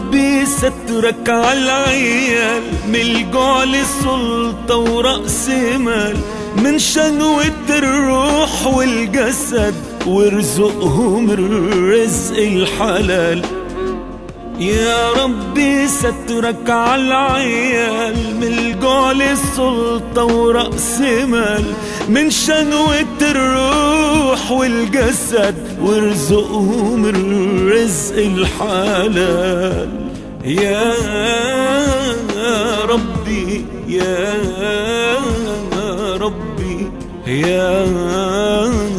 ربي سترك عالعيال من الجوع للسلطة ورأس مال، من شهوة الروح والجسد وارزقهم الرزق الحلال. يا ربي سترك عالعيال من الجوع للسلطة ورأس مال، من شهوة الروح والجسد وارزقهم الرزق الحلال. يا ربي يا ربي يا